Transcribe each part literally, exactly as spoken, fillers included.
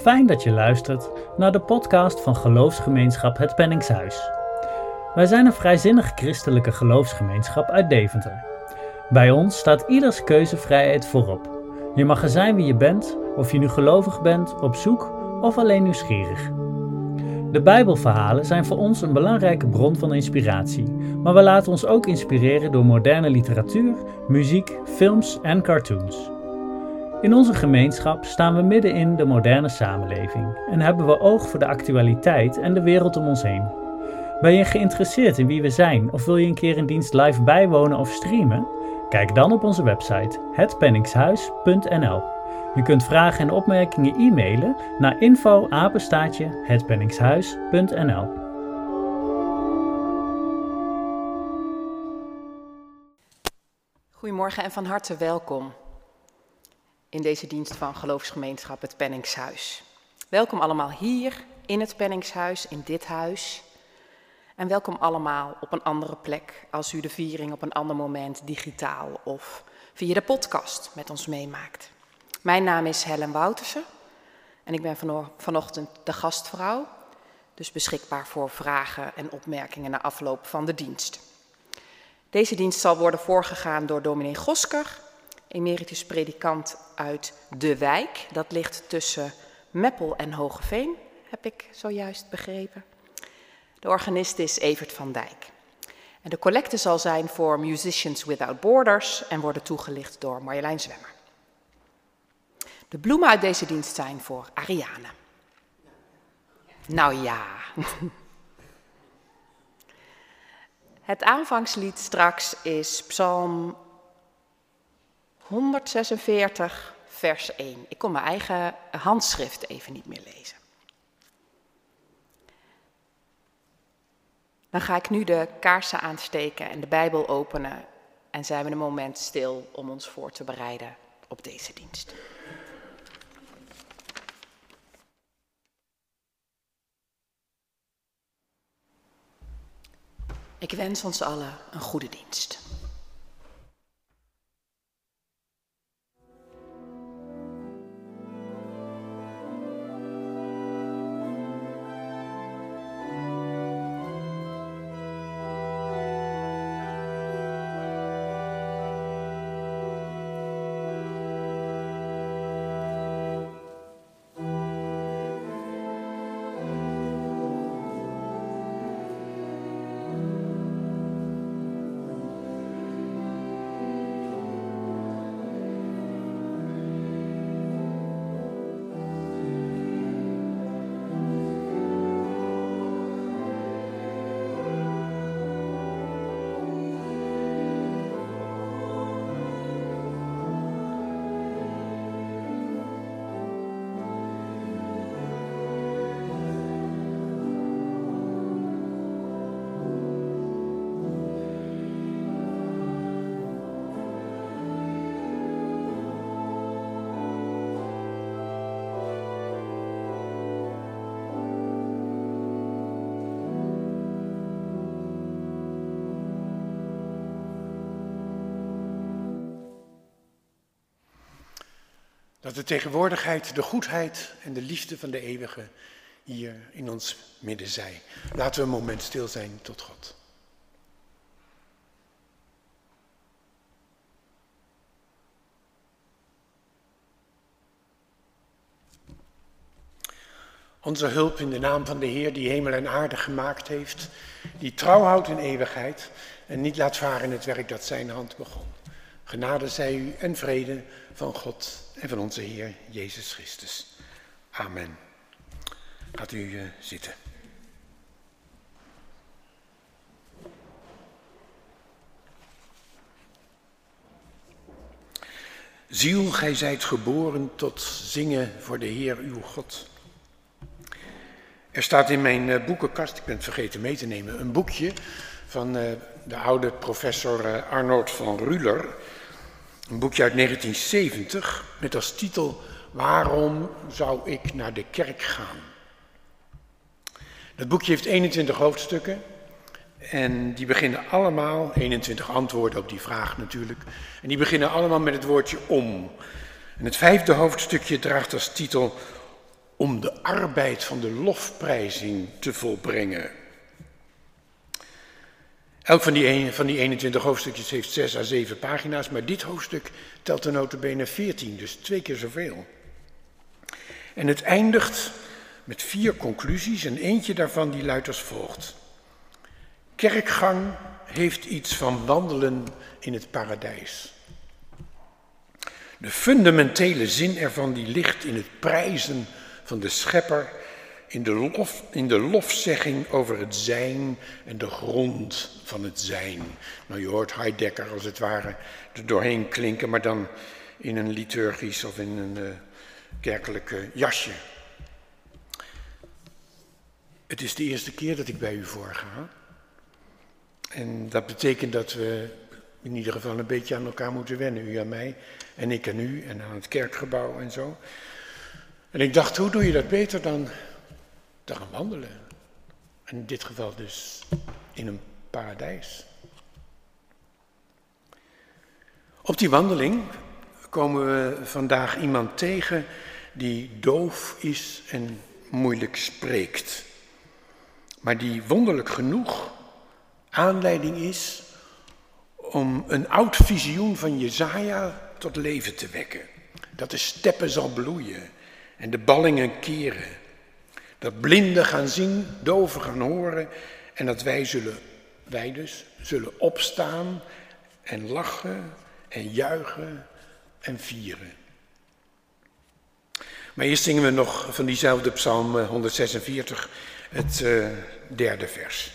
fijn dat je luistert naar de podcast van Geloofsgemeenschap Het Penningshuis. Wij zijn een vrijzinnig christelijke geloofsgemeenschap uit Deventer. Bij ons staat ieders keuzevrijheid voorop. Je mag er zijn wie je bent, of je nu gelovig bent, op zoek of alleen nieuwsgierig. De Bijbelverhalen zijn voor ons een belangrijke bron van inspiratie, maar we laten ons ook inspireren door moderne literatuur, muziek, films en cartoons. In onze gemeenschap staan we midden in de moderne samenleving en hebben we oog voor de actualiteit en de wereld om ons heen. Ben je geïnteresseerd in wie we zijn of wil je een keer een dienst live bijwonen of streamen? Kijk dan op onze website het penningshuis punt n l. Je kunt vragen en opmerkingen e-mailen naar info apenstaartje het penningshuis punt n l. Goedemorgen en van harte welkom in deze dienst van Geloofsgemeenschap Het Penningshuis. Welkom allemaal hier in het Penningshuis, in dit huis. En welkom allemaal op een andere plek als u de viering op een ander moment digitaal of via de podcast met ons meemaakt. Mijn naam is Helen Woutersen en ik ben vanochtend de gastvrouw, dus beschikbaar voor vragen en opmerkingen na afloop van de dienst. Deze dienst zal worden voorgegaan door dominee Gosker, emeritus predikant uit De Wijk. Dat ligt tussen Meppel en Hoogeveen, heb ik zojuist begrepen. De organist is Evert van Dijk. En de collecte zal zijn voor Musicians Without Borders en worden toegelicht door Marjolein Zwemmer. De bloemen uit deze dienst zijn voor Ariane. Nou ja. Het aanvangslied straks is Psalm honderdzesenveertig, vers één. Ik kon mijn eigen handschrift even niet meer lezen. Dan ga ik nu de kaarsen aansteken en de Bijbel openen en zijn we een moment stil om ons voor te bereiden op deze dienst. Ik wens ons allen een goede dienst. Dat de tegenwoordigheid, de goedheid en de liefde van de eeuwige hier in ons midden zij. Laten we een moment stil zijn tot God. Onze hulp in de naam van de Heer die hemel en aarde gemaakt heeft, die trouw houdt in eeuwigheid en niet laat varen het werk dat zijn hand begon. Genade zij u en vrede van God en van onze Heer Jezus Christus. Amen. Gaat u uh, zitten. Ziel, gij zijt geboren tot zingen voor de Heer uw God. Er staat in mijn uh, boekenkast, ik ben het vergeten mee te nemen, een boekje van uh, de oude professor uh, Arnold van Ruller. Een boekje uit negentien zeventig met als titel Waarom zou ik naar de kerk gaan? Dat boekje heeft eenentwintig hoofdstukken en die beginnen allemaal, eenentwintig antwoorden op die vraag natuurlijk, en die beginnen allemaal met het woordje om. En het vijfde hoofdstukje draagt als titel om de arbeid van de lofprijzing te volbrengen. Elk van die, een, van die eenentwintig hoofdstukjes heeft zes à zeven pagina's, maar dit hoofdstuk telt er nota bene veertien, dus twee keer zoveel. En het eindigt met vier conclusies en eentje daarvan die luidt als volgt. Kerkgang heeft iets van wandelen in het paradijs. De fundamentele zin ervan die ligt in het prijzen van de Schepper, in de, lof, in de lofzegging over het zijn en de grond van het zijn. Nou, je hoort Heidegger als het ware er doorheen klinken, maar dan in een liturgisch of in een uh, kerkelijk uh, jasje. Het is de eerste keer dat ik bij u voorga. En dat betekent dat we in ieder geval een beetje aan elkaar moeten wennen. U aan mij en ik aan u en aan het kerkgebouw en zo. En ik dacht, hoe doe je dat beter dan te gaan wandelen? En in dit geval dus in een paradijs. Op die wandeling komen we vandaag iemand tegen die doof is en moeilijk spreekt. Maar die wonderlijk genoeg aanleiding is om een oud visioen van Jesaja tot leven te wekken. Dat de steppen zal bloeien en de ballingen keren. Dat blinden gaan zien, doven gaan horen en dat wij zullen, wij dus, zullen opstaan en lachen en juichen en vieren. Maar eerst zingen we nog van diezelfde psalm honderdzesenveertig, het uh, derde vers.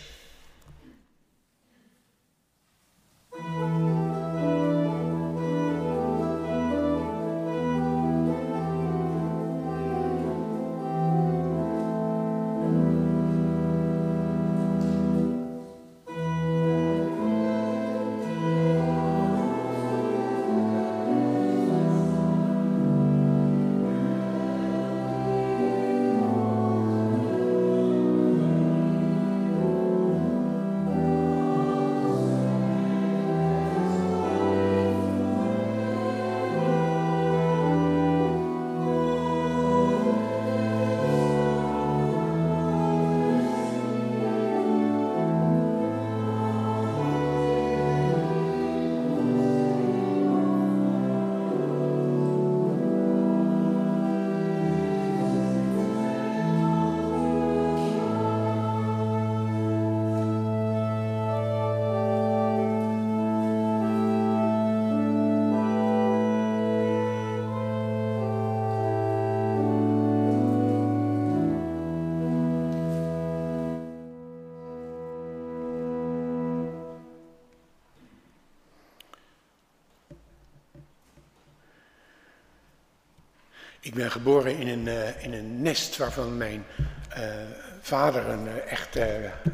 Ik ben geboren in een, uh, in een nest waarvan mijn uh, vader een uh, echte uh,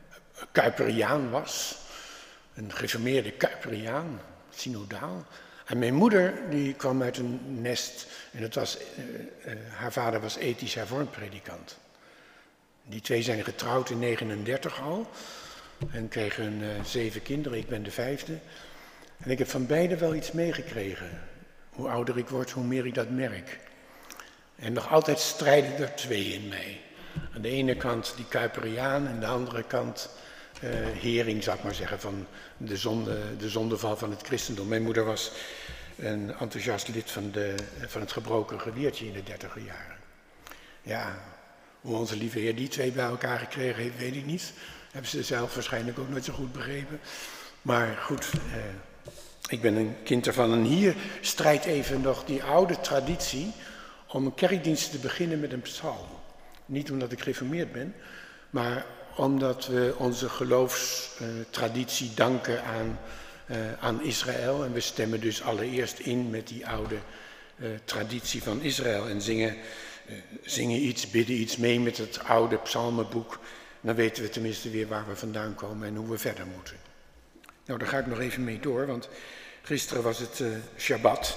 Kuiperiaan was. Een gereformeerde Kuiperiaan, synodaal. En mijn moeder die kwam uit een nest en het was, uh, uh, haar vader was ethisch hervormd predikant. Die twee zijn getrouwd in negenendertig al en kregen uh, zeven kinderen, ik ben de vijfde. En ik heb van beide wel iets meegekregen. Hoe ouder ik word, hoe meer ik dat merk. En nog altijd strijden er twee in mij. Aan de ene kant die Kuiperiaan en aan de andere kant uh, Hering, zou ik maar zeggen, van de, zonde, de zondeval van het christendom. Mijn moeder was een enthousiast lid van, de, van het gebroken gewiertje in de dertiger jaren. Ja, hoe onze lieve Heer die twee bij elkaar gekregen heeft, weet ik niet. Hebben ze zelf waarschijnlijk ook nooit zo goed begrepen. Maar goed, uh, ik ben een kind ervan. En hier strijdt even nog die oude traditie om een kerkdienst te beginnen met een psalm. Niet omdat ik gereformeerd ben, maar omdat we onze geloofstraditie uh, danken aan, uh, aan Israël. En we stemmen dus allereerst in met die oude uh, traditie van Israël. En zingen, uh, zingen iets, bidden iets mee met het oude psalmenboek. Dan weten we tenminste weer waar we vandaan komen en hoe we verder moeten. Nou, daar ga ik nog even mee door, want gisteren was het uh, Shabbat.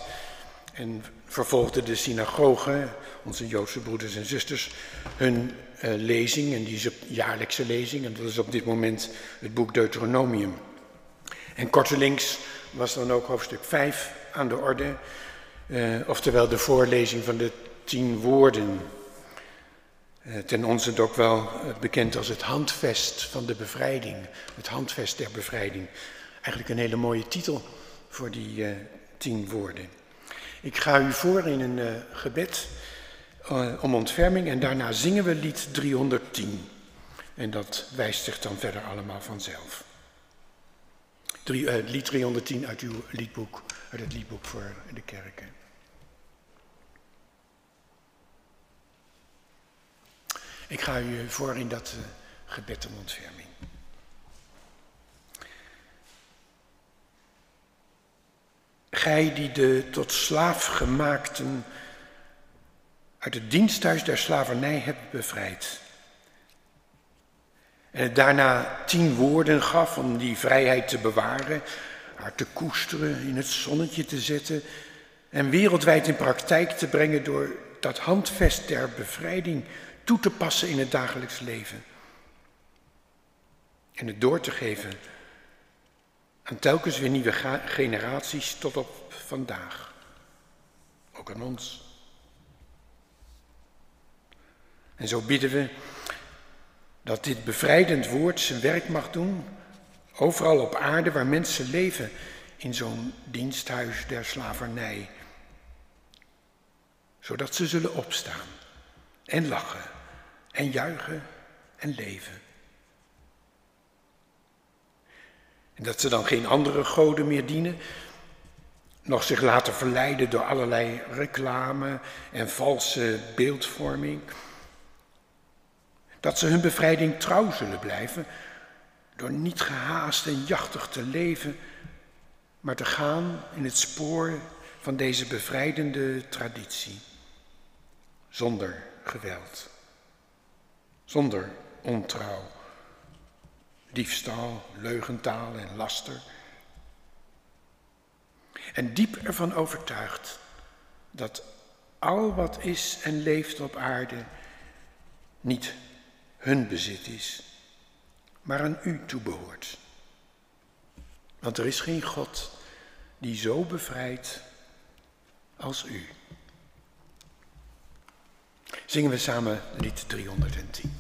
En vervolgde de synagoge, onze Joodse broeders en zusters, hun uh, lezing. En die is een jaarlijkse lezing. En dat is op dit moment het boek Deuteronomium. En kortelings was dan ook hoofdstuk vijf aan de orde. Uh, oftewel de voorlezing van de tien woorden. ten onze ook wel bekend als het handvest van de bevrijding. Het handvest der bevrijding. Eigenlijk een hele mooie titel voor die uh, tien woorden. Ik ga u voor in een uh, gebed uh, om ontferming en daarna zingen we lied driehonderdtien. En dat wijst zich dan verder allemaal vanzelf. Drie, uh, lied driehonderdtien uit uw liedboek, uit het liedboek voor de kerken. Ik ga u voor in dat uh, gebed om ontferming. Gij die de tot slaaf gemaakten uit het diensthuis der slavernij hebt bevrijd. En het daarna tien woorden gaf om die vrijheid te bewaren, haar te koesteren, in het zonnetje te zetten en wereldwijd in praktijk te brengen door dat handvest der bevrijding toe te passen in het dagelijks leven. En het door te geven aan telkens weer nieuwe generaties tot op vandaag. Ook aan ons. En zo bidden we dat dit bevrijdend woord zijn werk mag doen, overal op aarde waar mensen leven in zo'n diensthuis der slavernij. Zodat ze zullen opstaan en lachen en juichen en leven. En dat ze dan geen andere goden meer dienen, nog zich laten verleiden door allerlei reclame en valse beeldvorming. Dat ze hun bevrijding trouw zullen blijven door niet gehaast en jachtig te leven, maar te gaan in het spoor van deze bevrijdende traditie. Zonder geweld, zonder ontrouw, diefstal, leugentaal en laster. En diep ervan overtuigd dat al wat is en leeft op aarde niet hun bezit is, maar aan u toebehoort. Want er is geen God die zo bevrijdt als u. Zingen we samen lied driehonderdtien.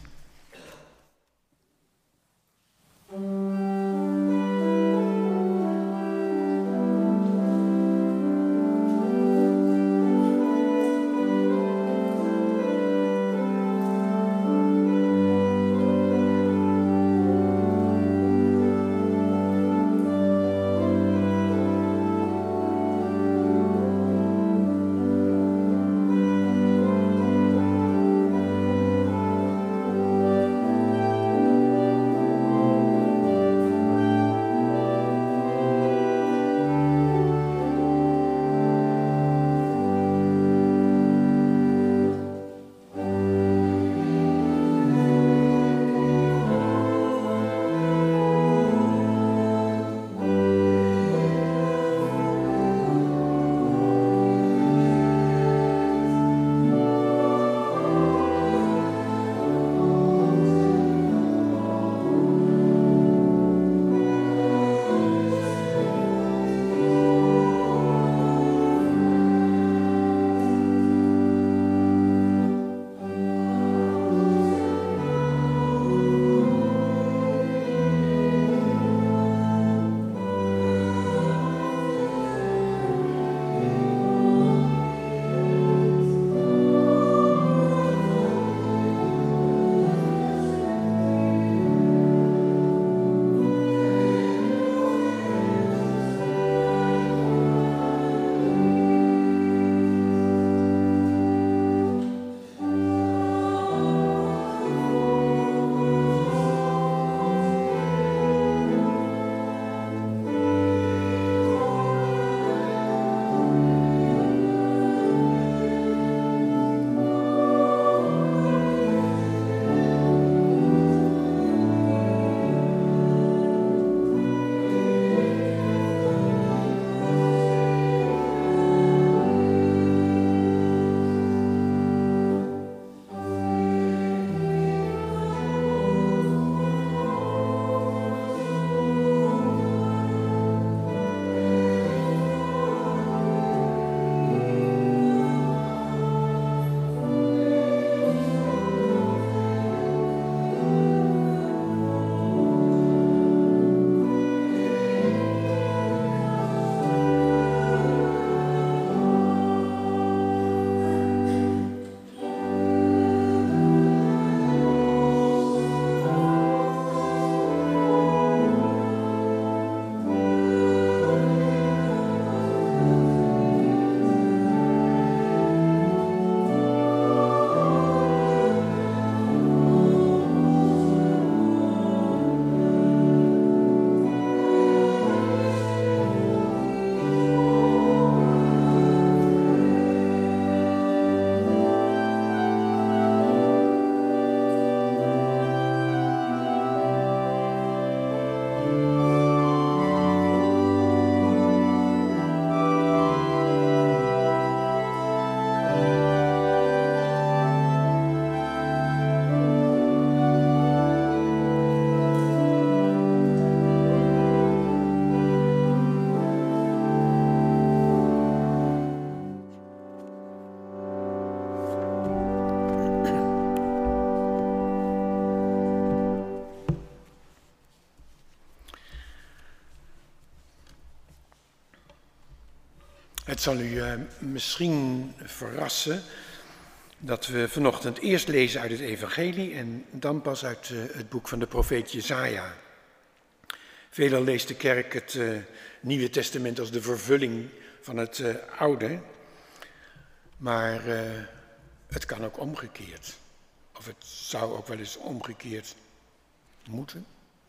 Het zal u uh, misschien verrassen dat we vanochtend eerst lezen uit het evangelie en dan pas uit uh, het boek van de profeet Jesaja. Veelal leest de kerk het uh, Nieuwe Testament als de vervulling van het uh, Oude, maar uh, het kan ook omgekeerd. Of het zou ook wel eens omgekeerd moeten.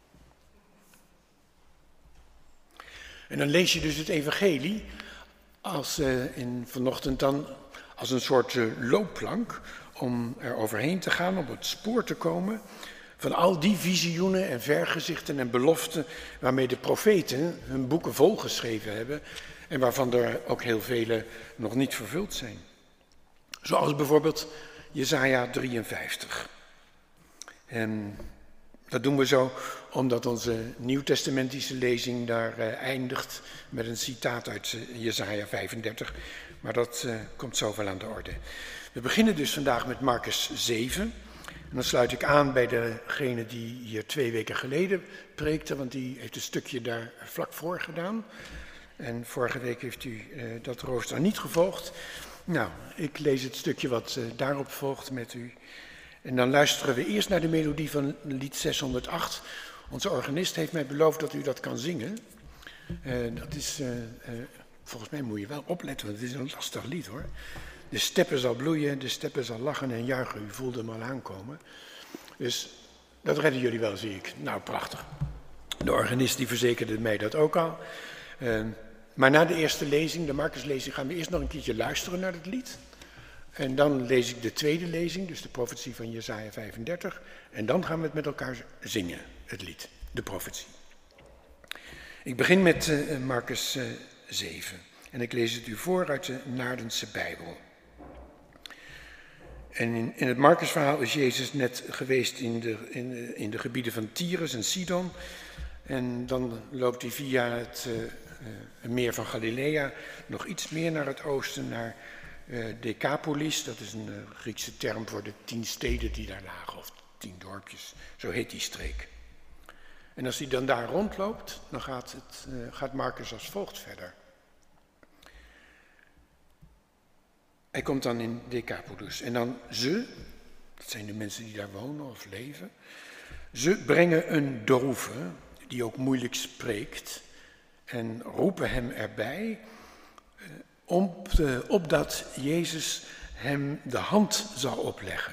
En dan lees je dus het evangelie als uh, in vanochtend dan als een soort uh, loopplank om er overheen te gaan, op het spoor te komen van al die visioenen en vergezichten en beloften waarmee de profeten hun boeken volgeschreven hebben en waarvan er ook heel vele nog niet vervuld zijn. Zoals bijvoorbeeld Jesaja drieënvijftig. En dat doen we zo omdat onze nieuwtestamentische lezing daar uh, eindigt met een citaat uit uh, Jesaja vijfendertig. Maar dat uh, komt zo wel aan de orde. We beginnen dus vandaag met Marcus zeven. En dan sluit ik aan bij degene die hier twee weken geleden preekte, want die heeft een stukje daar vlak voor gedaan. En vorige week heeft u uh, dat rooster niet gevolgd. Nou, ik lees het stukje wat uh, daarop volgt met u. En dan luisteren we eerst naar de melodie van lied zeshonderdacht. Onze organist heeft mij beloofd dat u dat kan zingen. Uh, dat is, uh, uh, volgens mij moet je wel opletten, want het is een lastig lied hoor. De steppen zal bloeien, de steppen zal lachen en juichen. U voelde hem al aankomen. Dus dat redden jullie wel, zie ik. Nou, prachtig. De organist die verzekerde mij dat ook al. Uh, maar na de eerste lezing, de Marcuslezing, gaan we eerst nog een keertje luisteren naar het lied. En dan lees ik de tweede lezing, dus de profetie van Jesaja vijfendertig. En dan gaan we het met elkaar zingen, het lied, de profetie. Ik begin met uh, Marcus uh, zeven. En ik lees het u voor uit de Naardense Bijbel. En in, in het Marcusverhaal is Jezus net geweest in de, in, de, in de gebieden van Tyrus en Sidon. En dan loopt hij via het uh, uh, meer van Galilea nog iets meer naar het oosten, naar uh, Decapolis. Dat is een uh, Griekse term voor de tien steden die daar lagen, of tien dorpjes. Zo heet die streek. En als hij dan daar rondloopt, dan gaat, het, uh, gaat Marcus als volgt verder. Hij komt dan in Decapolis. En dan ze, dat zijn de mensen die daar wonen of leven, ze brengen een dove, die ook moeilijk spreekt, en roepen hem erbij, op de, opdat Jezus hem de hand zal opleggen.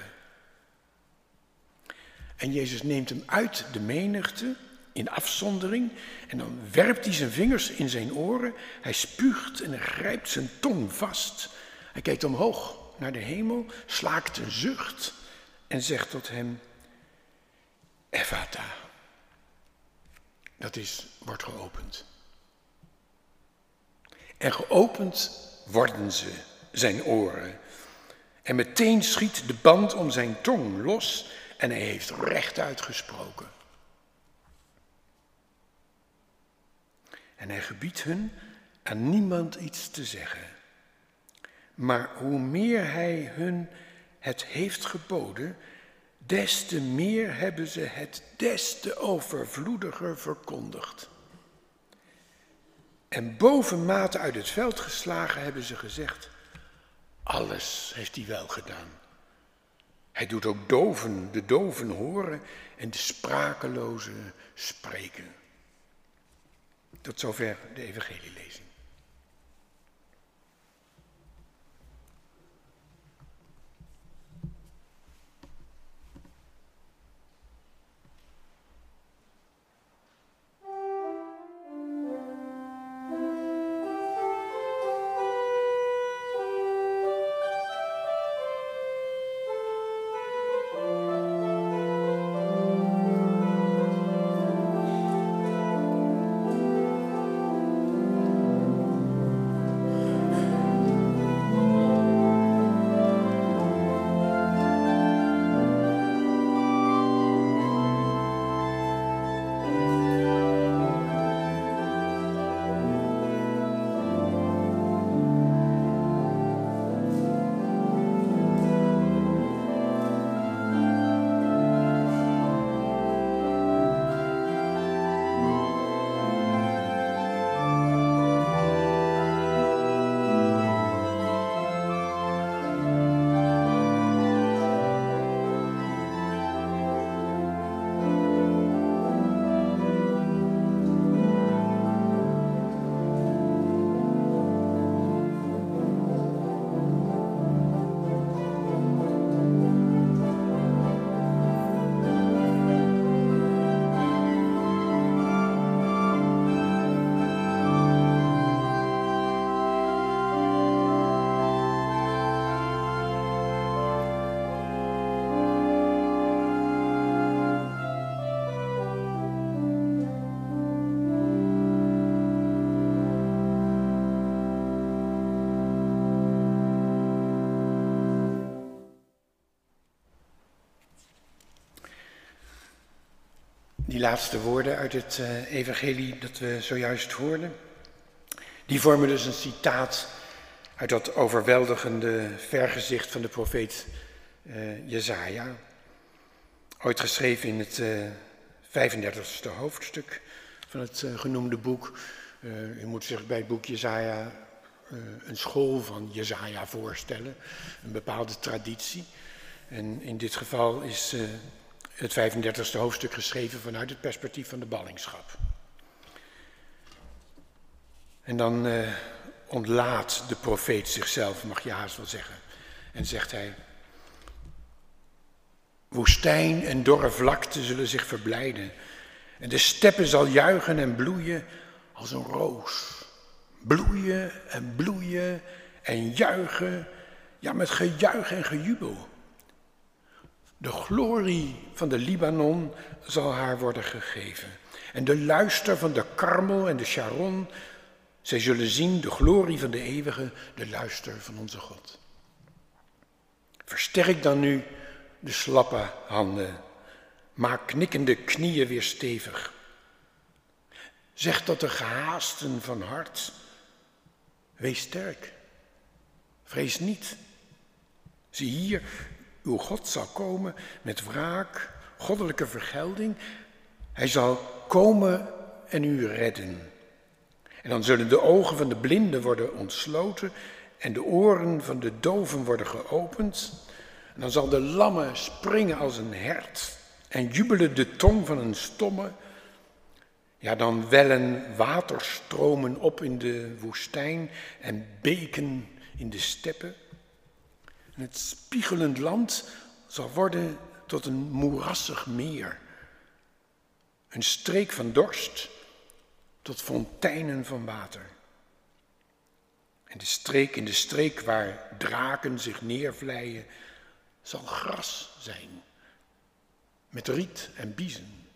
En Jezus neemt hem uit de menigte, in afzondering, en dan werpt hij zijn vingers in zijn oren, hij spuugt en hij grijpt zijn tong vast. Hij kijkt omhoog naar de hemel, slaakt een zucht en zegt tot hem, Ephata. Dat is, wordt geopend. En geopend worden ze, zijn oren. En meteen schiet de band om zijn tong los en hij heeft rechtuit gesproken. En hij gebiedt hun aan niemand iets te zeggen. Maar hoe meer hij hun het heeft geboden, des te meer hebben ze het des te overvloediger verkondigd. En bovenmate uit het veld geslagen hebben ze gezegd, alles heeft hij wel gedaan. Hij doet ook doven, de doven horen en de sprakelozen spreken. Tot zover de evangelielezing. Die laatste woorden uit het uh, evangelie dat we zojuist hoorden, die vormen dus een citaat uit dat overweldigende vergezicht van de profeet uh, Jesaja. Ooit geschreven in het uh, vijfendertigste hoofdstuk van het uh, genoemde boek. Uh, u moet zich bij het boek Jesaja uh, een school van Jesaja voorstellen, een bepaalde traditie. En in dit geval is uh, het vijfendertigste hoofdstuk geschreven vanuit het perspectief van de ballingschap. En dan uh, ontlaat de profeet zichzelf, mag je haast wel zeggen. En zegt hij: woestijn en dorre vlakte zullen zich verblijden. En de steppe zal juichen en bloeien als een roos. Bloeien en bloeien en juichen, ja, met gejuich en gejubel. De glorie van de Libanon zal haar worden gegeven. En de luister van de Karmel en de Sharon, zij zullen zien de glorie van de eeuwige, de luister van onze God. Versterk dan nu de slappe handen. Maak knikkende knieën weer stevig. Zeg tot de gehaasten van hart: wees sterk. Vrees niet. Zie hier, uw God zal komen met wraak, goddelijke vergelding. Hij zal komen en u redden. En dan zullen de ogen van de blinden worden ontsloten en de oren van de doven worden geopend. En dan zal de lamme springen als een hert en jubelen de tong van een stomme. Ja, dan wellen waterstromen op in de woestijn en beken in de steppen. En het spiegelend land zal worden tot een moerassig meer. Een streek van dorst tot fonteinen van water. En de streek in de streek waar draken zich neervleien, zal gras zijn, met riet en biezen.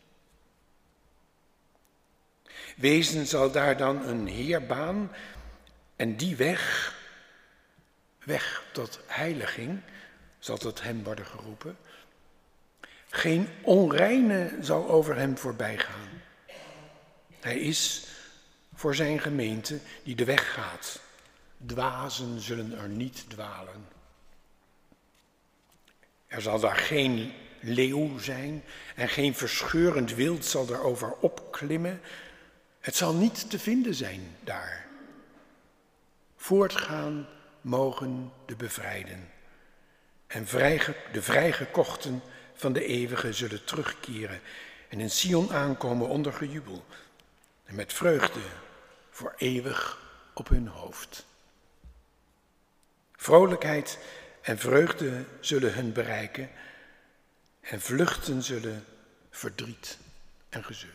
Wezen zal daar dan een heerbaan en die weg, weg tot heiliging, zal tot hem worden geroepen. Geen onreine zal over hem voorbij gaan. Hij is voor zijn gemeente die de weg gaat. Dwazen zullen er niet dwalen. Er zal daar geen leeuw zijn en geen verscheurend wild zal daarover opklimmen. Het zal niet te vinden zijn daar. Voortgaan mogen de bevrijden. En vrij, de vrijgekochten van de eeuwige zullen terugkeren en in Sion aankomen onder gejubel. En met vreugde voor eeuwig op hun hoofd. Vrolijkheid en vreugde zullen hun bereiken en vluchten zullen verdriet en gezeur.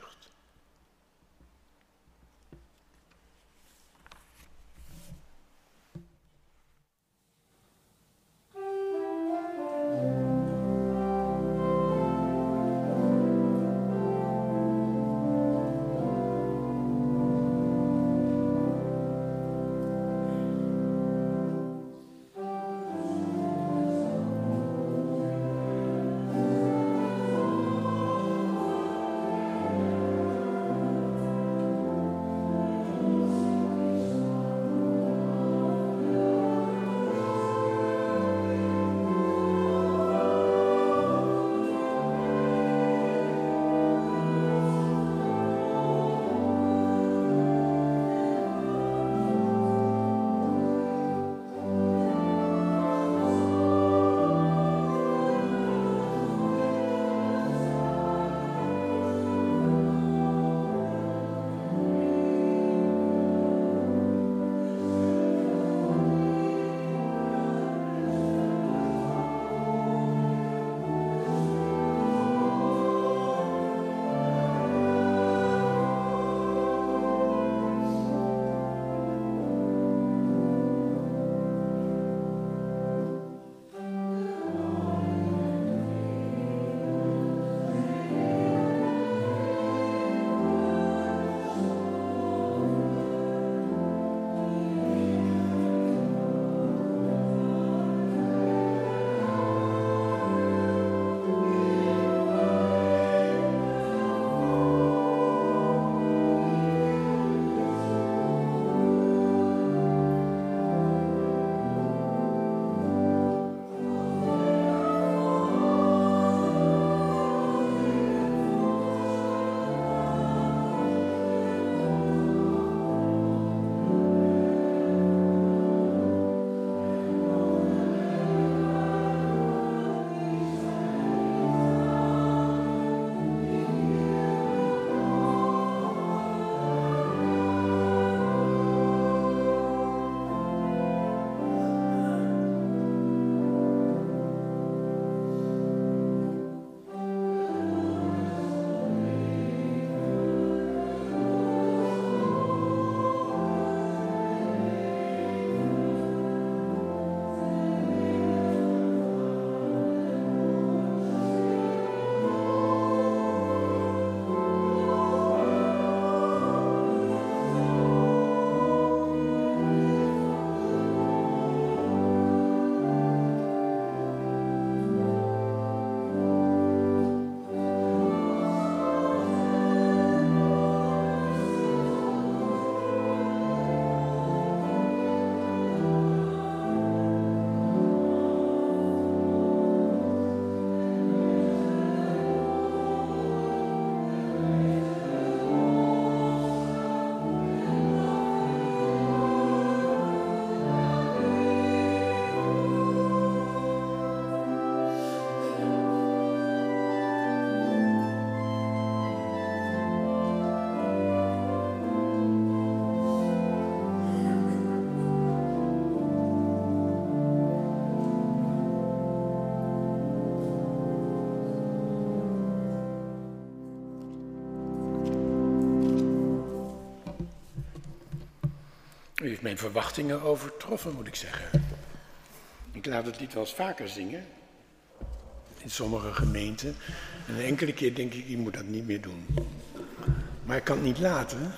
U heeft mijn verwachtingen overtroffen, moet ik zeggen. Ik laat het lied wel eens vaker zingen. In sommige gemeenten. En een enkele keer denk ik, ik moet dat niet meer doen. Maar ik kan het niet laten.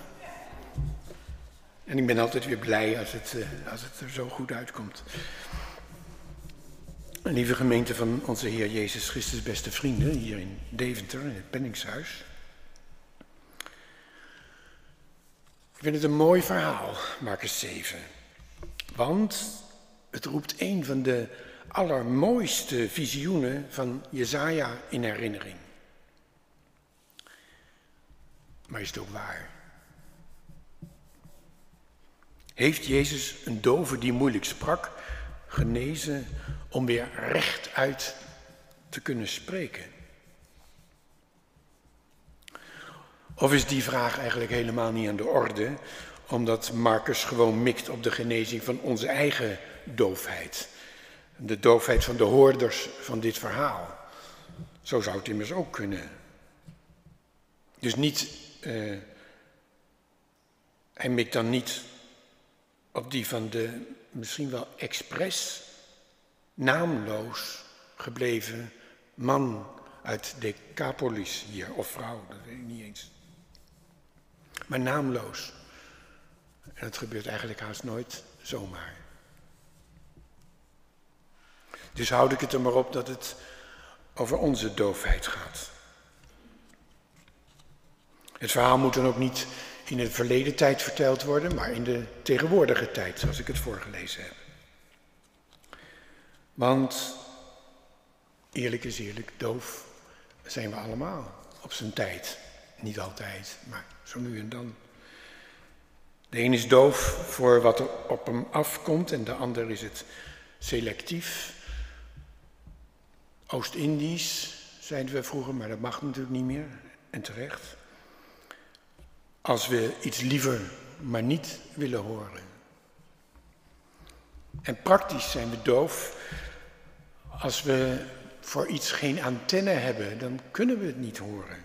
En ik ben altijd weer blij als het, als het er zo goed uitkomt. Een lieve gemeente van onze Heer Jezus Christus, beste vrienden, hier in Deventer, in het Penningshuis. Ik vind het een mooi verhaal, Markus zeven. Want het roept een van de allermooiste visioenen van Jesaja in herinnering. Maar is het ook waar? Heeft Jezus een dove die moeilijk sprak genezen om weer rechtuit te kunnen spreken? Of is die vraag eigenlijk helemaal niet aan de orde, omdat Markus gewoon mikt op de genezing van onze eigen doofheid? De doofheid van de hoorders van dit verhaal. Zo zou het immers ook kunnen. Dus niet, uh, hij mikt dan niet op die van de misschien wel expres naamloos gebleven man uit Decapolis hier, of vrouw, dat weet ik niet eens. Maar naamloos. En dat gebeurt eigenlijk haast nooit zomaar. Dus houd ik het er maar op dat het over onze doofheid gaat. Het verhaal moet dan ook niet in de verleden tijd verteld worden, maar in de tegenwoordige tijd, zoals ik het voorgelezen heb. Want, eerlijk is eerlijk, doof zijn we allemaal op zijn tijd. Niet altijd, maar zo nu en dan. De een is doof voor wat er op hem afkomt en de ander is het selectief. Oost-Indisch, zeiden we vroeger, maar dat mag natuurlijk niet meer. En terecht. Als we iets liever maar niet willen horen. En praktisch zijn we doof. Als we voor iets geen antenne hebben, dan kunnen we het niet horen.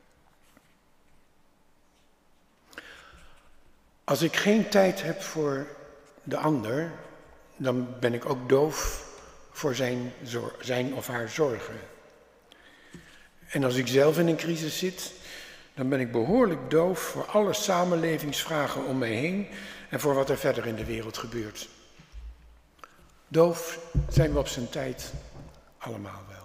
Als ik geen tijd heb voor de ander, dan ben ik ook doof voor zijn, zijn of haar zorgen. En als ik zelf in een crisis zit, dan ben ik behoorlijk doof voor alle samenlevingsvragen om mij heen en voor wat er verder in de wereld gebeurt. Doof zijn we op zijn tijd allemaal wel.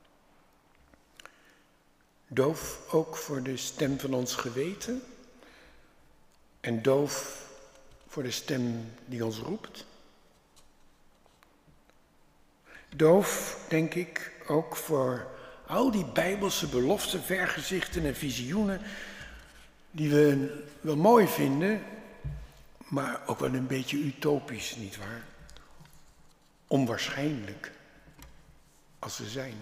Doof ook voor de stem van ons geweten en doof voor de stem die ons roept. Doof, denk ik, ook voor al die bijbelse beloften, vergezichten en visioenen die we wel mooi vinden, maar ook wel een beetje utopisch, nietwaar? Onwaarschijnlijk, als ze zijn.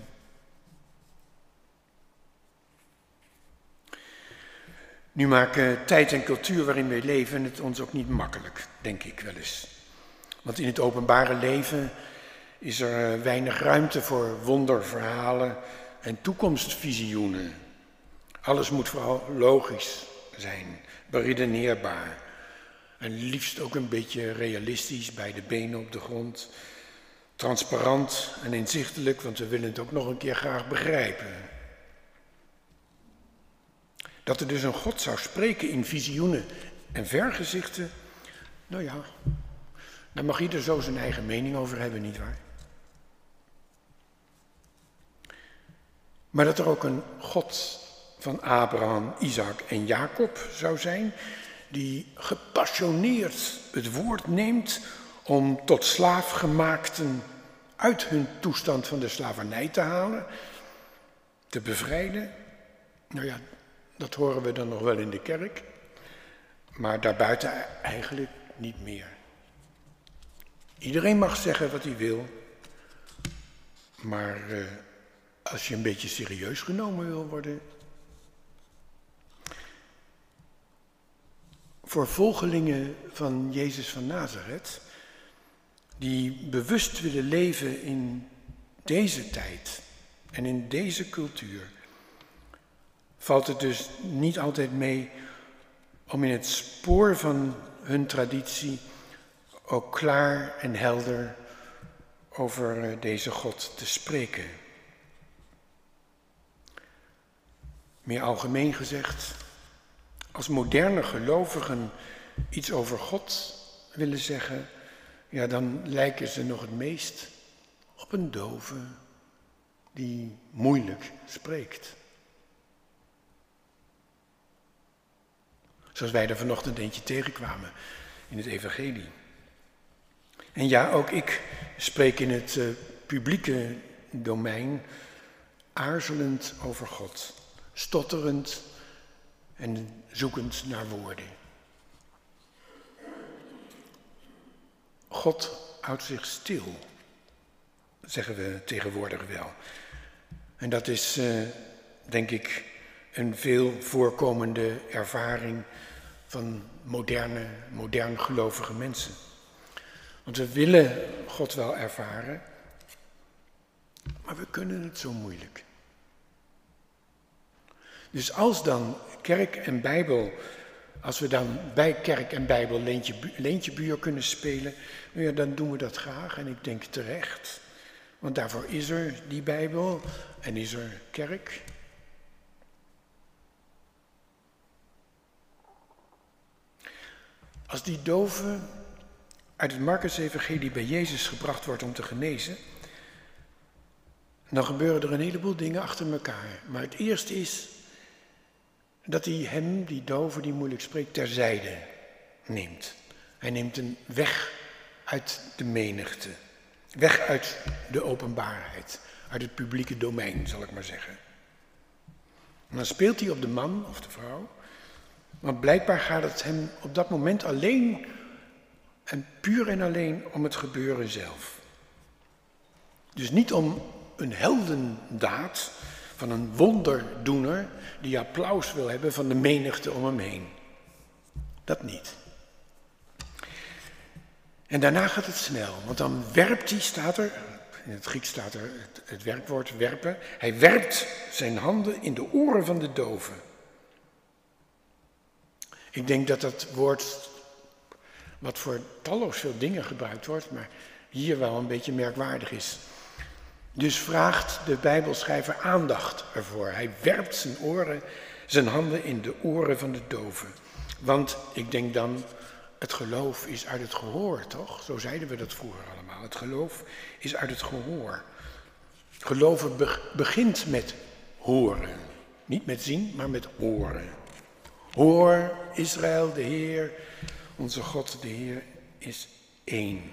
Nu maken tijd en cultuur waarin wij leven het ons ook niet makkelijk, denk ik wel eens. Want in het openbare leven is er weinig ruimte voor wonderverhalen en toekomstvisioenen. Alles moet vooral logisch zijn, beredeneerbaar. En liefst ook een beetje realistisch, bij de benen op de grond. Transparant en inzichtelijk, want we willen het ook nog een keer graag begrijpen. Dat er dus een God zou spreken in visioenen en vergezichten, nou ja, daar mag ieder zo zijn eigen mening over hebben, nietwaar? Maar dat er ook een God van Abraham, Isaac en Jacob zou zijn, die gepassioneerd het woord neemt om tot slaafgemaakten uit hun toestand van de slavernij te halen, te bevrijden. Nou ja, dat horen we dan nog wel in de kerk, maar daarbuiten eigenlijk niet meer. Iedereen mag zeggen wat hij wil, maar uh, als je een beetje serieus genomen wil worden. Voor volgelingen van Jezus van Nazareth, die bewust willen leven in deze tijd en in deze cultuur, valt het dus niet altijd mee om in het spoor van hun traditie ook klaar en helder over deze God te spreken. Meer algemeen gezegd, als moderne gelovigen iets over God willen zeggen, ja, dan lijken ze nog het meest op een dove die moeilijk spreekt. Zoals wij er vanochtend eentje tegenkwamen in het evangelie. En ja, ook ik spreek in het uh, publieke domein aarzelend over God. Stotterend en zoekend naar woorden. God houdt zich stil, zeggen we tegenwoordig wel. En dat is, uh, denk ik, een veel voorkomende ervaring van moderne, modern gelovige mensen. Want we willen God wel ervaren, maar we kunnen het zo moeilijk. Dus als dan kerk en Bijbel, als we dan bij kerk en Bijbel leentje, leentjebuur kunnen spelen, nou ja, dan doen we dat graag en ik denk terecht. Want daarvoor is er die Bijbel en is er kerk. Als die dove uit het Markus-evangelie bij Jezus gebracht wordt om te genezen, dan gebeuren er een heleboel dingen achter elkaar. Maar het eerste is dat hij hem, die dove die moeilijk spreekt, terzijde neemt. Hij neemt een weg uit de menigte. Weg uit de openbaarheid. Uit het publieke domein, zal ik maar zeggen. En dan speelt hij op de man of de vrouw. Want blijkbaar gaat het hem op dat moment alleen en puur en alleen om het gebeuren zelf. Dus niet om een heldendaad van een wonderdoener die applaus wil hebben van de menigte om hem heen. Dat niet. En daarna gaat het snel, want dan werpt hij, staat er, in het Grieks staat er het, het werkwoord werpen, hij werpt zijn handen in de oren van de dove. Ik denk dat dat woord, wat voor talloos veel dingen gebruikt wordt, maar hier wel een beetje merkwaardig is. Dus vraagt de Bijbelschrijver aandacht ervoor. Hij werpt zijn oren, zijn handen in de oren van de dove. Want ik denk dan, het geloof is uit het gehoor, toch? Zo zeiden we dat vroeger allemaal. Het geloof is uit het gehoor. Geloven be- begint met horen. Niet met zien, maar met horen. Hoor, Israël, de Heer, onze God, de Heer, is één.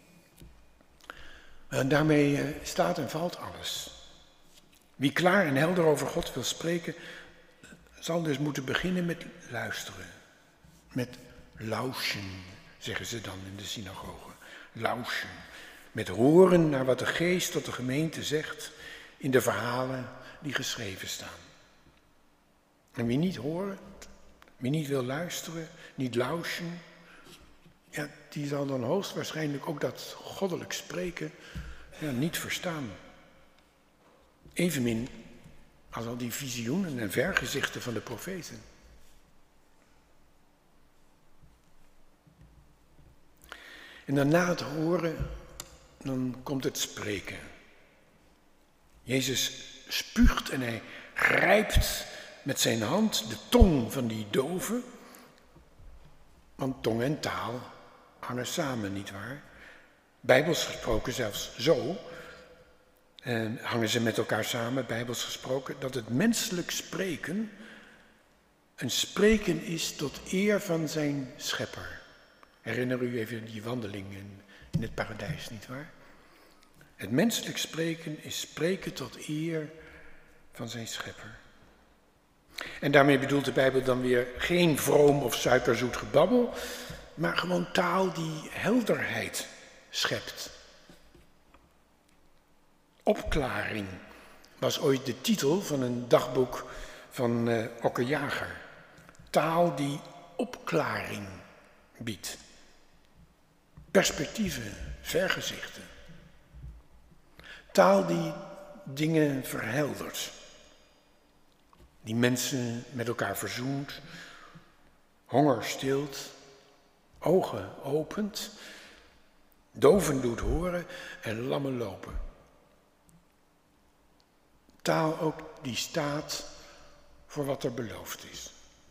En daarmee staat en valt alles. Wie klaar en helder over God wil spreken, zal dus moeten beginnen met luisteren. Met lauschen, zeggen ze dan in de synagoge. Lauschen. Met horen naar wat de geest tot de gemeente zegt in de verhalen die geschreven staan. En wie niet hoort, wie niet wil luisteren, niet lauschen, ja, die zal dan hoogstwaarschijnlijk ook dat goddelijk spreken ja, niet verstaan. Evenmin als al die visioenen en vergezichten van de profeten. En dan na het horen, dan komt het spreken. Jezus spuugt en hij grijpt met zijn hand de tong van die dove. Want tong en taal hangen samen, nietwaar? Bijbels gesproken zelfs zo, en hangen ze met elkaar samen, bijbels gesproken, dat het menselijk spreken een spreken is tot eer van zijn schepper. Herinner u even die wandeling in, in het paradijs, nietwaar? Het menselijk spreken is spreken tot eer van zijn schepper. En daarmee bedoelt de Bijbel dan weer geen vroom of suikerzoet gebabbel, maar gewoon taal die helderheid schept. Opklaring was ooit de titel van een dagboek van uh, Okke Jager. Taal die opklaring biedt. Perspectieven, vergezichten. Taal die dingen verheldert. Die mensen met elkaar verzoent, honger stilt, ogen opent doven doet horen en lammen lopen. Taal ook die staat voor wat er beloofd is.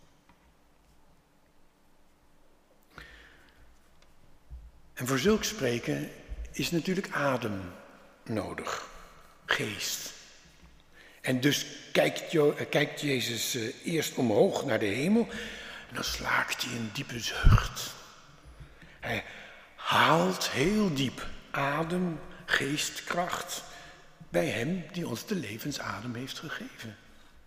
En voor zulk spreken is natuurlijk adem nodig, geest. En dus kijkt, jo- kijkt Jezus uh, eerst omhoog naar de hemel en dan slaakt hij een diepe zucht. Hij haalt heel diep adem, geest, kracht bij hem die ons de levensadem heeft gegeven.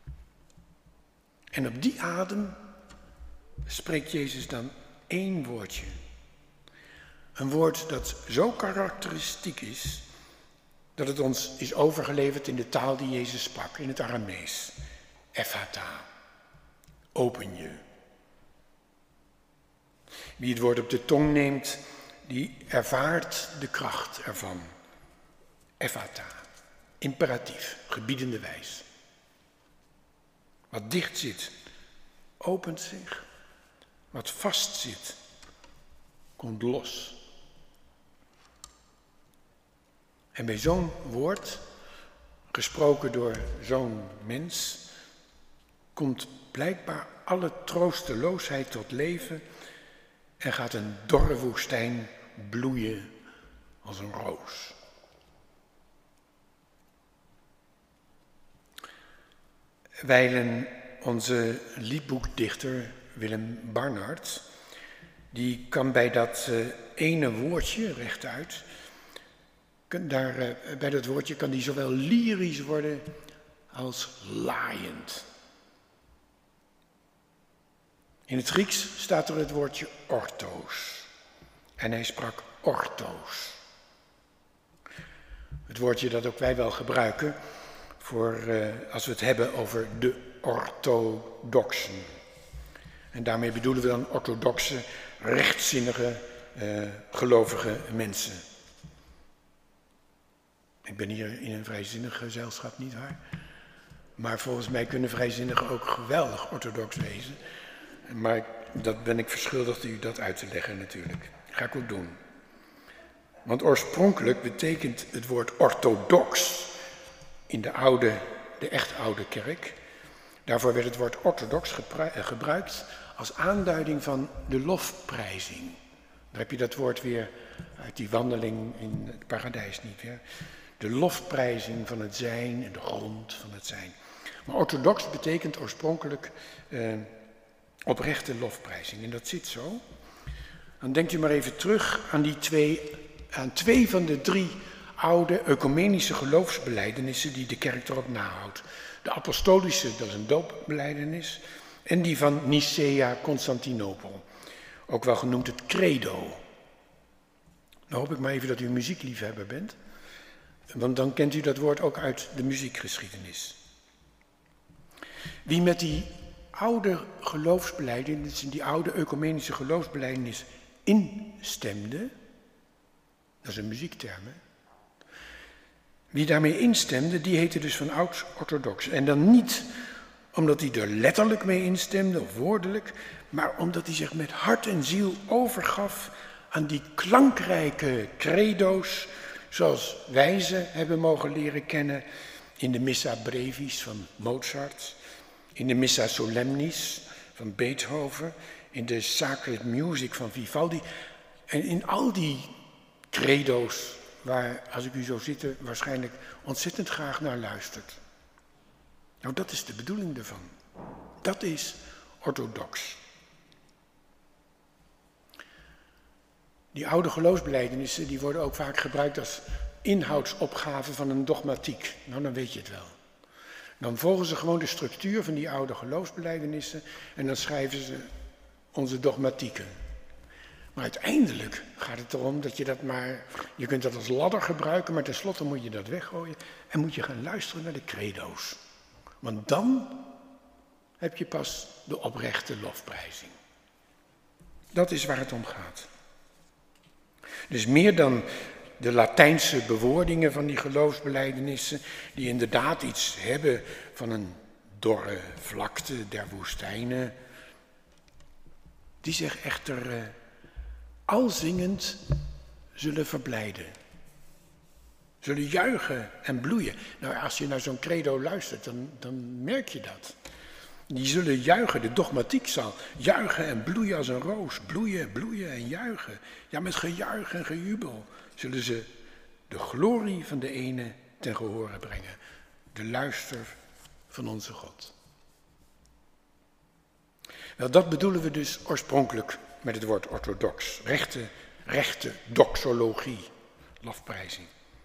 En op die adem spreekt Jezus dan één woordje. Een woord dat zo karakteristiek is, dat het ons is overgeleverd in de taal die Jezus sprak, in het Aramees. Ephata, open je. Wie het woord op de tong neemt, die ervaart de kracht ervan. Ephata, imperatief, gebiedende wijs. Wat dicht zit, opent zich. Wat vast zit, komt los. En bij zo'n woord, gesproken door zo'n mens, komt blijkbaar alle troosteloosheid tot leven en gaat een dorre woestijn bloeien als een roos. Wijlen onze liedboekdichter Willem Barnard, die kan bij dat uh, ene woordje rechtuit, daar, uh, bij dat woordje kan die zowel lyrisch worden als laaiend. In het Grieks staat er het woordje orthos. En hij sprak orthos. Het woordje dat ook wij wel gebruiken voor, uh, als we het hebben over de orthodoxen. En daarmee bedoelen we dan orthodoxe, rechtzinnige, uh, gelovige mensen. Ik ben hier in een vrijzinnig gezelschap, niet waar? Maar volgens mij kunnen vrijzinnigen ook geweldig orthodox wezen. Maar dat ben ik verschuldigd u dat uit te leggen natuurlijk. Ga ik ook doen. Want oorspronkelijk betekent het woord orthodox in de oude, de echt oude kerk. Daarvoor werd het woord orthodox gebruikt als aanduiding van de lofprijzing. Daar heb je dat woord weer uit die wandeling in het paradijs niet meer. De lofprijzing van het zijn en de grond van het zijn. Maar orthodox betekent oorspronkelijk eh, oprechte lofprijzing. En dat zit zo. Dan denkt u maar even terug aan, die twee, aan twee van de drie oude ecumenische geloofsbelijdenissen die de kerk erop nahoudt. De apostolische, dat is een doopbelijdenis, en die van Nicea Constantinopel. Ook wel genoemd het credo. Nou hoop ik maar even dat u een muziekliefhebber bent. Want dan kent u dat woord ook uit de muziekgeschiedenis. Wie met die oude geloofsbelijdenis, die oude ecumenische geloofsbelijdenis instemde, dat is een muziekterm, hè? Wie daarmee instemde, die heette dus van ouds orthodox. En dan niet omdat hij er letterlijk mee instemde of woordelijk, maar omdat hij zich met hart en ziel overgaf aan die klankrijke credo's, zoals wij ze hebben mogen leren kennen in de Missa Brevis van Mozart, in de Missa Solemnis van Beethoven, in de Sacred Music van Vivaldi en in al die credo's waar, als ik u zo zit, waarschijnlijk ontzettend graag naar luistert. Nou, dat is de bedoeling ervan. Dat is orthodox. Die oude geloofsbelijdenissen die worden ook vaak gebruikt als inhoudsopgave van een dogmatiek. Nou, dan weet je het wel. Dan volgen ze gewoon de structuur van die oude geloofsbelijdenissen en dan schrijven ze onze dogmatieken. Maar uiteindelijk gaat het erom dat je dat maar, je kunt dat als ladder gebruiken, maar tenslotte moet je dat weggooien en moet je gaan luisteren naar de credo's. Want dan heb je pas de oprechte lofprijzing. Dat is waar het om gaat. Dus meer dan de Latijnse bewoordingen van die geloofsbelijdenissen, die inderdaad iets hebben van een dorre vlakte der woestijnen, die zich echter uh, al zingend zullen verblijden. Zullen juichen en bloeien. Nou, als je naar zo'n credo luistert, dan, dan merk je dat. Die zullen juichen, de dogmatiek zal juichen en bloeien als een roos. Bloeien, bloeien en juichen. Ja, met gejuich en gejubel zullen ze de glorie van de ene ten gehore brengen. De luister van onze God. Wel, dat bedoelen we dus oorspronkelijk met het woord orthodox. Rechte, rechte doxologie, lofprijzing.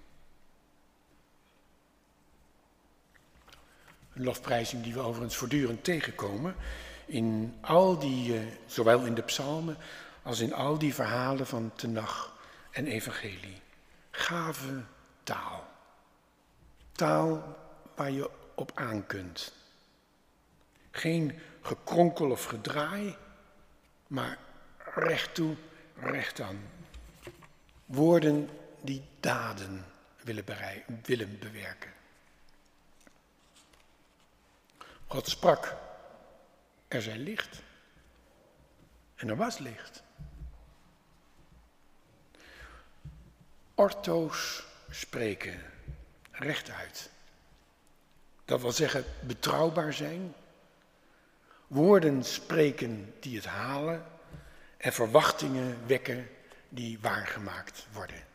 Een lofprijzing die we overigens voortdurend tegenkomen in al die, uh, zowel in de psalmen als in al die verhalen van Tenach en evangelie. Gave taal. Taal waar je op aan kunt. Geen gekronkel of gedraai, maar recht toe, recht aan. Woorden die daden willen, berei- willen bewerken. God sprak, er zij licht. En er was licht. Ortho's spreken, rechtuit. Dat wil zeggen betrouwbaar zijn. Woorden spreken die het halen. En verwachtingen wekken die waargemaakt worden.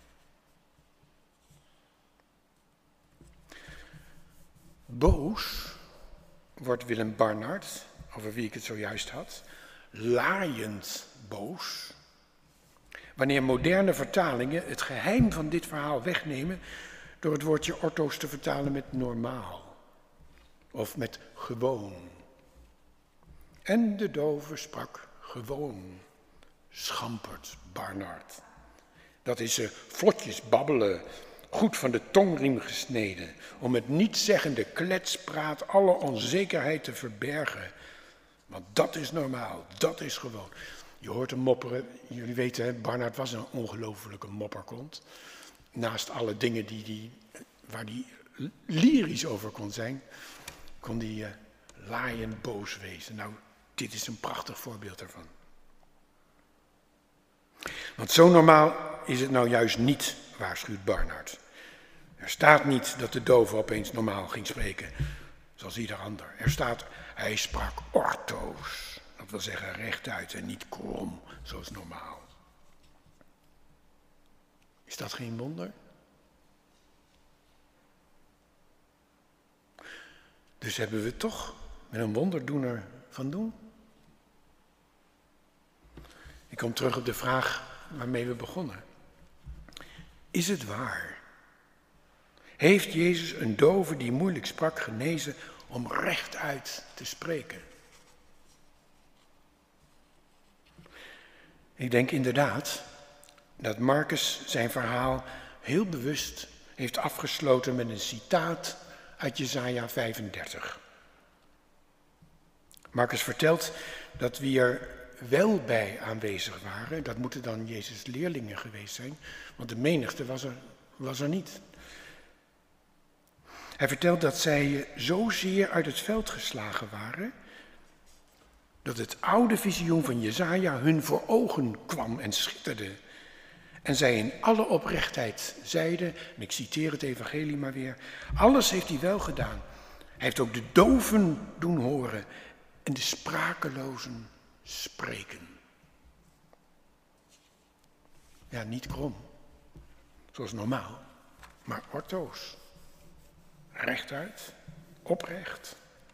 Boos wordt Willem Barnard, over wie ik het zojuist had, laaiend boos. Wanneer moderne vertalingen het geheim van dit verhaal wegnemen door het woordje orthos te vertalen met normaal of met gewoon. En de dove sprak gewoon, schampert Barnard. Dat is uh, vlotjes babbelen, goed van de tongriem gesneden, om met nietszeggende kletspraat alle onzekerheid te verbergen. Want dat is normaal, dat is gewoon. Je hoort hem mopperen, jullie weten, hè, Barnard was een ongelofelijke mopperkont. Naast alle dingen die, die, waar hij lyrisch over kon zijn, kon hij uh, laaiend boos wezen. Nou, dit is een prachtig voorbeeld daarvan. Want zo normaal is het nou juist niet, waarschuwt Barnard. Er staat niet dat de dove opeens normaal ging spreken, zoals ieder ander. Er staat, hij sprak orthos. Dat wil zeggen rechtuit en niet krom, zoals normaal. Is dat geen wonder? Dus hebben we toch met een wonderdoener van doen? Ik kom terug op de vraag waarmee we begonnen. Is het waar? Heeft Jezus een dove die moeilijk sprak genezen om rechtuit te spreken? Ik denk inderdaad dat Marcus zijn verhaal heel bewust heeft afgesloten met een citaat uit Jesaja vijfendertig. Marcus vertelt dat wie er wel bij aanwezig waren, dat moeten dan Jezus' leerlingen geweest zijn, want de menigte was er, was er niet. Hij vertelt dat zij zozeer uit het veld geslagen waren, dat het oude visioen van Jesaja hun voor ogen kwam en schitterde. En zij in alle oprechtheid zeiden, en ik citeer het evangelie maar weer, alles heeft hij wel gedaan. Hij heeft ook de doven doen horen en de sprakelozen spreken. Ja, niet krom, zoals normaal, maar orthos. Rechtuit, oprecht.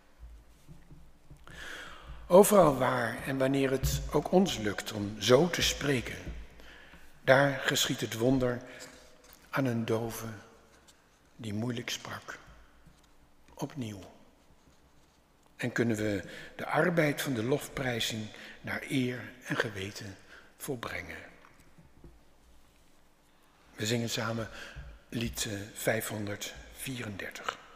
Overal waar en wanneer het ook ons lukt om zo te spreken, daar geschiet het wonder aan een dove die moeilijk sprak. Opnieuw. En kunnen we de arbeid van de lofprijzing naar eer en geweten volbrengen. We zingen samen lied vijfhonderdvierendertig.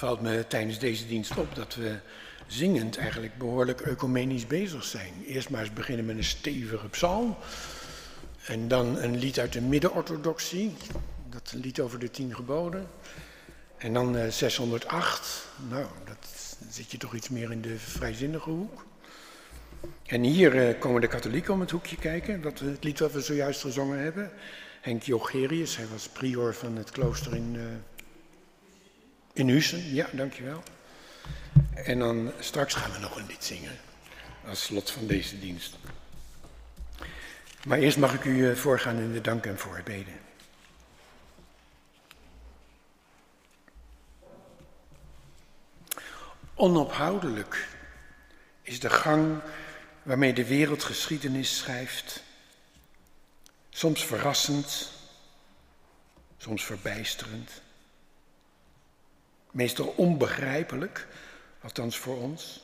valt me tijdens deze dienst op dat we zingend eigenlijk behoorlijk ecumenisch bezig zijn. Eerst maar eens beginnen met een stevige psalm. En dan een lied uit de middenorthodoxie. Dat een lied over de tien geboden. En dan uh, zeshonderdacht. Nou, dat dan zit je toch iets meer in de vrijzinnige hoek. En hier uh, komen de katholieken om het hoekje kijken. Dat, uh, het lied wat we zojuist gezongen hebben. Henk Jogerius, hij was prior van het klooster in, uh, in Hussen. Ja, dankjewel. En dan straks gaan we nog een lied zingen. Als slot van deze dienst. Maar eerst mag ik u uh, voorgaan in de dank en voorbeden. Onophoudelijk is de gang waarmee de wereld geschiedenis schrijft. Soms verrassend, soms verbijsterend. Meestal onbegrijpelijk, althans voor ons.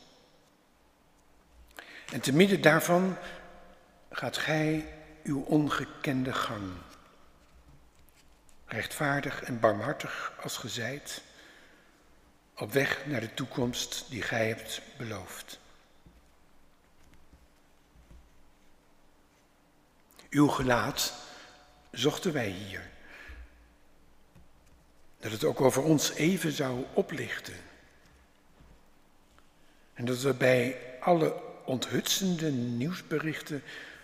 En te midden daarvan gaat gij uw ongekende gang. Rechtvaardig en barmhartig als ge zijt, op weg naar de toekomst die gij hebt beloofd. Uw gelaat zochten wij hier. Dat het ook over ons even zou oplichten. En dat we bij alle onthutsende nieuwsberichten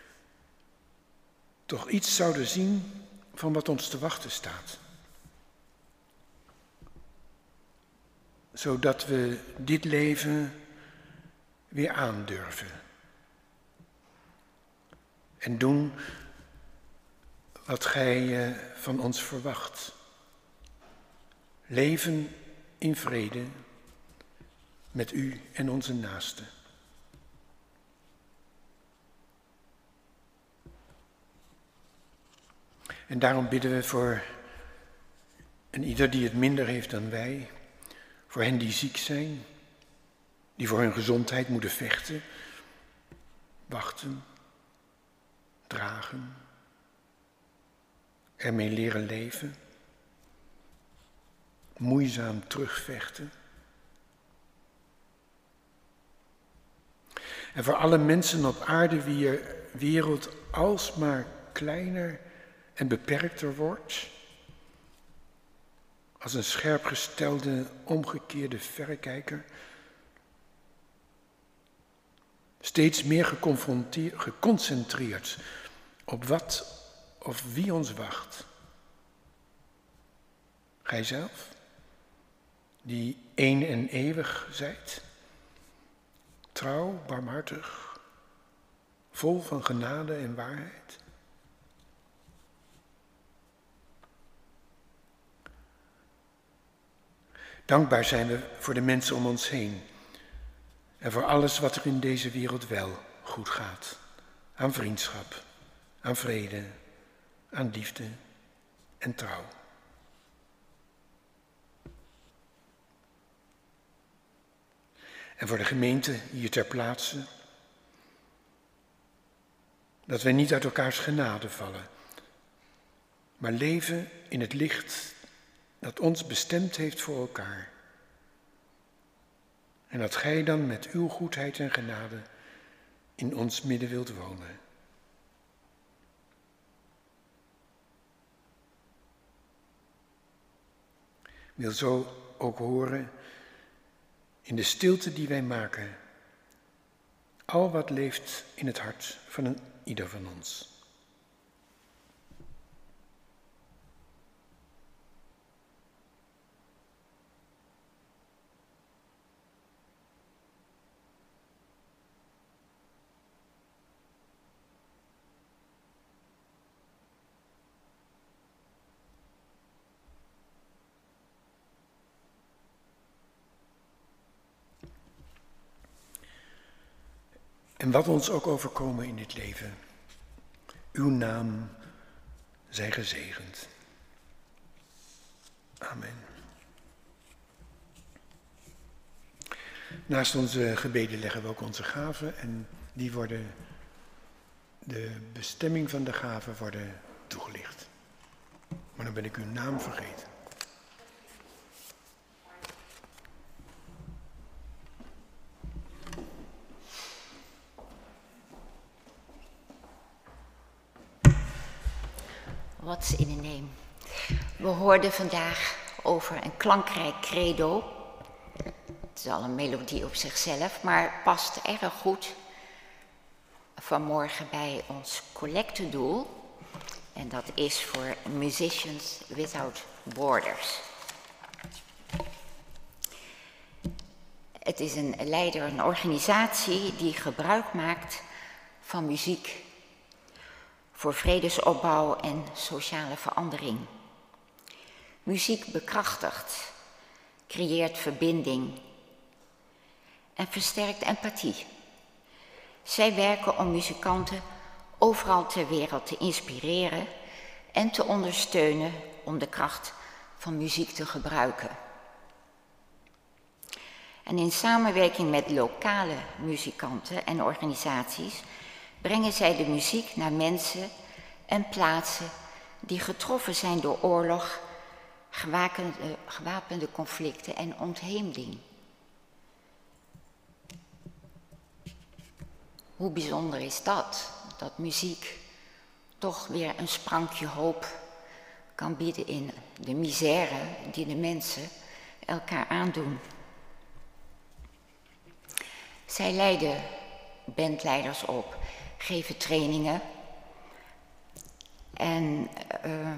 toch iets zouden zien van wat ons te wachten staat. Zodat we dit leven weer aandurven. En doen wat gij van ons verwacht. Leven in vrede met u en onze naasten. En daarom bidden we voor een ieder die het minder heeft dan wij. Voor hen die ziek zijn, die voor hun gezondheid moeten vechten, wachten, dragen, ermee leren leven, moeizaam terugvechten. En voor alle mensen op aarde wier wereld alsmaar kleiner en beperkter wordt, als een scherpgestelde, omgekeerde verrekijker, steeds meer geconcentreerd op wat of wie ons wacht. Gijzelf, die één en eeuwig zijt, trouw, barmhartig, vol van genade en waarheid. Dankbaar zijn we voor de mensen om ons heen en voor alles wat er in deze wereld wel goed gaat. Aan vriendschap, aan vrede, aan liefde en trouw. En voor de gemeente hier ter plaatse, dat wij niet uit elkaars genade vallen, maar leven in het licht dat ons bestemd heeft voor elkaar. En dat gij dan met uw goedheid en genade in ons midden wilt wonen. Wil zo ook horen in de stilte die wij maken, al wat leeft in het hart van een ieder van ons. En wat ons ook overkomen in dit leven, uw naam zij gezegend. Amen. Naast onze gebeden leggen we ook onze gaven en die worden, de bestemming van de gaven worden toegelicht. Maar dan ben ik uw naam vergeten. what's in a name? We hoorden vandaag over een klankrijk credo. Het is al een melodie op zichzelf, maar past erg goed vanmorgen bij ons collectedoel. En dat is voor Musicians Without Borders. Het is een leider, een organisatie die gebruik maakt van muziek voor vredesopbouw en sociale verandering. Muziek bekrachtigt, creëert verbinding en versterkt empathie. Zij werken om muzikanten overal ter wereld te inspireren en te ondersteunen om de kracht van muziek te gebruiken. En in samenwerking met lokale muzikanten en organisaties brengen zij de muziek naar mensen en plaatsen die getroffen zijn door oorlog, gewapende, gewapende conflicten en ontheemding. Hoe bijzonder is dat, dat muziek toch weer een sprankje hoop kan bieden in de misère die de mensen elkaar aandoen. Zij leiden bandleiders op, geven trainingen en uh,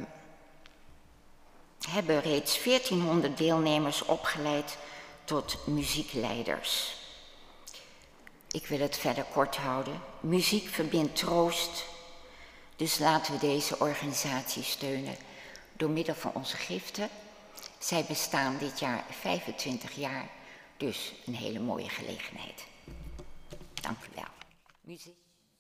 hebben reeds veertienhonderd deelnemers opgeleid tot muziekleiders. Ik wil het verder kort houden. Muziek verbindt troost, dus laten we deze organisatie steunen door middel van onze giften. Zij bestaan dit jaar vijfentwintig jaar, dus een hele mooie gelegenheid. Dank u wel. Muziek.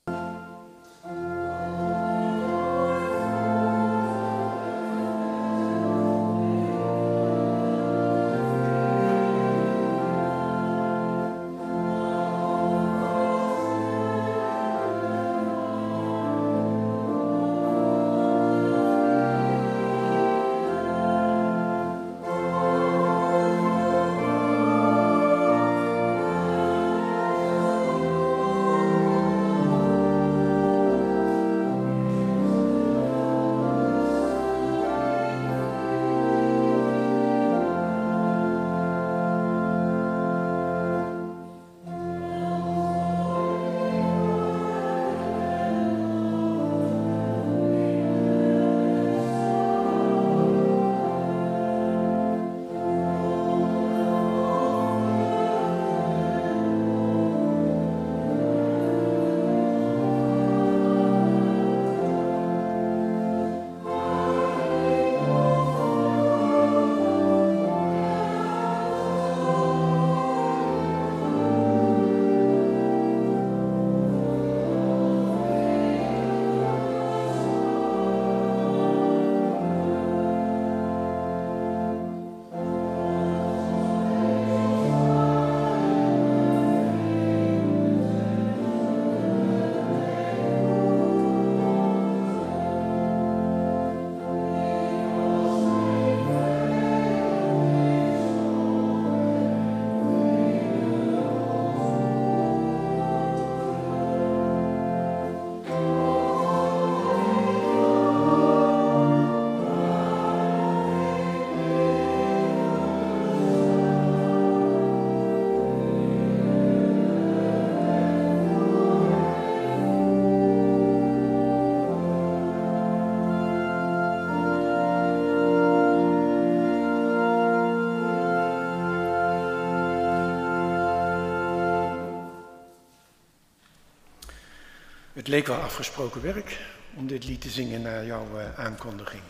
Het leek wel afgesproken werk om dit lied te zingen na jouw uh, aankondiging.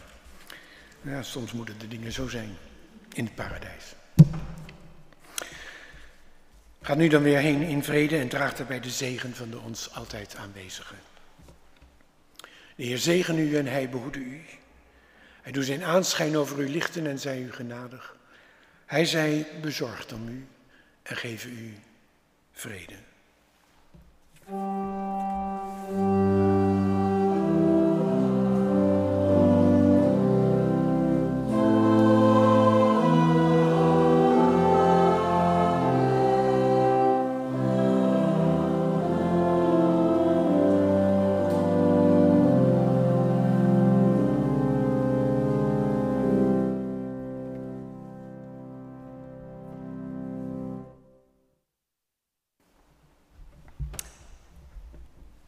Ja, soms moeten de dingen zo zijn in het paradijs. Ga nu dan weer heen in vrede en draag daarbij de zegen van de ons altijd aanwezige. De Heer zegen u en hij behoede u. Hij doet zijn aanschijn over u lichten en zij u genadig. Hij zij bezorgd om u en geven u vrede.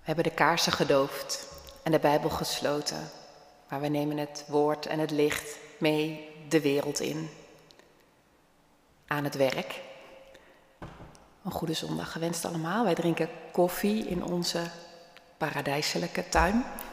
hebben de kaarsen gedoofd en de Bijbel gesloten. Maar we nemen het woord en het licht mee de wereld in. Aan het werk. Een goede zondag gewenst allemaal. Wij drinken koffie in onze paradijselijke tuin.